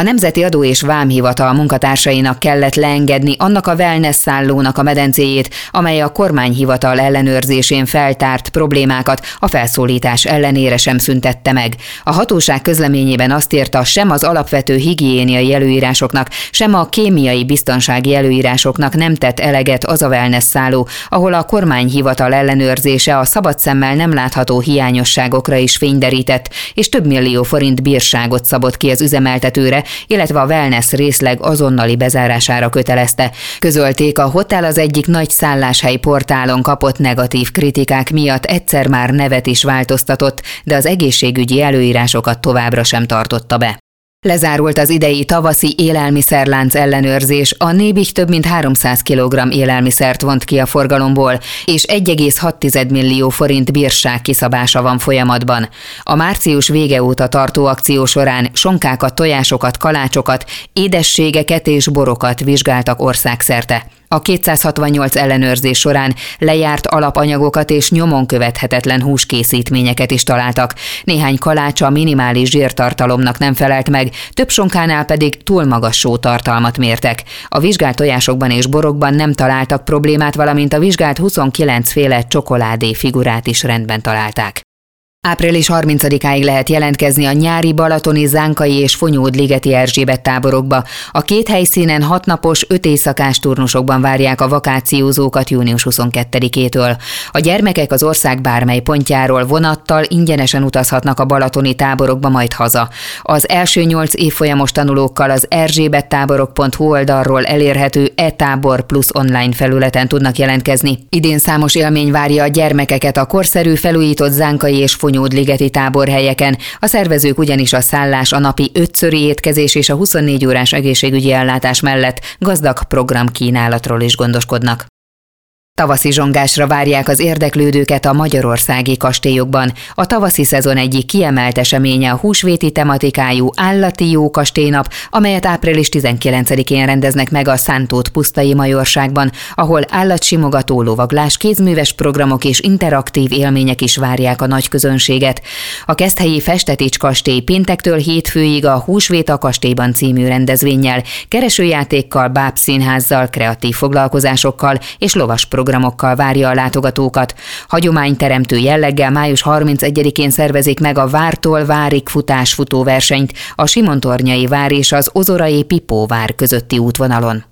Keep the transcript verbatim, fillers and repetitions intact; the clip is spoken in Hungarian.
Nemzeti Adó és Vámhivatal munkatársainak kellett leengedni annak a wellness szállónak a medencéjét, amely a kormányhivatal ellenőrzésén feltárt problémákat a felszólítás ellenére sem szüntette meg. A hatóság közleményében azt írta, sem az alapvető higiéniai előírásoknak, sem a kémiai biztonsági előírásoknak nem tett eleget az a wellness szálló, ahol a kormányhivatal ellenőrzése a szabad szemmel nem látható hiányosságokra is fényderített, és több millió forint bírságot szabott ki az üzemeltetőre, illetve a wellness részleg azonnali bezárására kötelezte. Közölték, a hotel az egyik nagy szálláshely portálon kapott negatív kritikák miatt egyszer már nevet is változtatott, de az egészségügyi előírásokat továbbra sem tartotta be. Lezárult az idei tavaszi élelmiszerlánc ellenőrzés, a Nébih több mint háromszáz kilogramm élelmiszert vont ki a forgalomból, és egy egész hat millió forint bírság kiszabása van folyamatban. A március vége óta tartó akció során sonkákat, tojásokat, kalácsokat, édességeket és borokat vizsgáltak országszerte. A kétszázhatvannyolc ellenőrzés során lejárt alapanyagokat és nyomon követhetetlen húskészítményeket is találtak. Néhány kalács a minimális zsírtartalomnak nem felelt meg, több sonkánál pedig túl magas sótartalmat mértek. A vizsgált tojásokban és borokban nem találtak problémát, valamint a vizsgált huszonkilenc féle csokoládé figurát is rendben találták. április harmincadikáig lehet jelentkezni a nyári balatoni, zánkai és Fonyód-ligeti Erzsébet táborokba. A két helyszínen hatnapos, öt éjszakás turnusokban várják a vakációzókat június huszonkettedikétől. A gyermekek az ország bármely pontjáról vonattal ingyenesen utazhatnak a balatoni táborokba, majd haza. Az első nyolc évfolyamos tanulókkal az erzsébettáborok pont hu oldalról elérhető e-tábor plusz online felületen tudnak jelentkezni. Idén számos élmény várja a gyermekeket a korszerű, felújított zánkai és Fonyód-ligeti táborhelyeken. A szervezők ugyanis a szállás, a napi ötszöri étkezés és a huszonnégy órás egészségügyi ellátás mellett gazdag programkínálatról is gondoskodnak. Tavaszi zsongásra várják az érdeklődőket a magyarországi kastélyokban. A tavaszi szezon egyik kiemelt eseménye a húsvéti tematikájú állati jó kastélynap, amelyet április tizenkilencedikén rendeznek meg a Szántót-pusztai Majorságban, ahol állatsimogató, lovaglás, kézműves programok és interaktív élmények is várják a nagy közönséget. A keszthelyi Festetics kastély péntektől hétfőig a Húsvét a kastélyban című rendezvénnyel, keresőjátékkal, bábszínházzal, kreatív foglalkozásokkal és lovas programokkal várja a látogatókat. Hagyományteremtő jelleggel május harmincegyedikén szervezik meg a Vártól Várig futás futóversenyt a Simontornyai vár és az Ozorai Pipó vár közötti útvonalon.